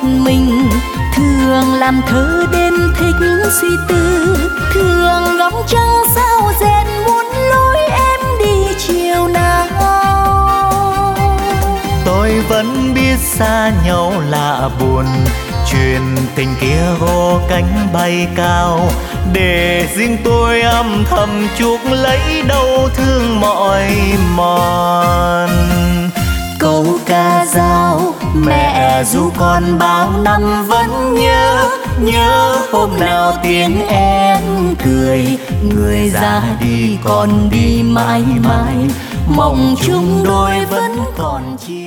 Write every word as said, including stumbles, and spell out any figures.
mình. Thường làm thơ đêm thích suy tư, thường ngóng trăng sao rèn muốn lối em đi chiều nào. Tôi vẫn biết xa nhau lạ buồn, chuyện tình kia gô cánh bay cao, để riêng tôi âm thầm chuốc lấy đau thương mỏi mòn. Câu ca dao mẹ ru con bao năm vẫn nhớ, nhớ hôm nào tiếng em cười. Người ra đi còn đi mãi mãi, mộng chung đôi vẫn còn chi.